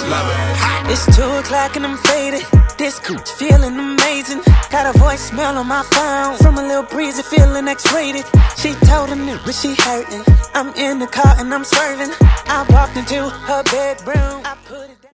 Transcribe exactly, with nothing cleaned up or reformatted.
Love it. It's two o'clock and I'm faded. This coach feeling amazing. Got a voicemail on my phone from a little breezy feeling X-rated. She told him that she hurting. I'm in the car and I'm swerving. I walked into her bedroom. I put it down.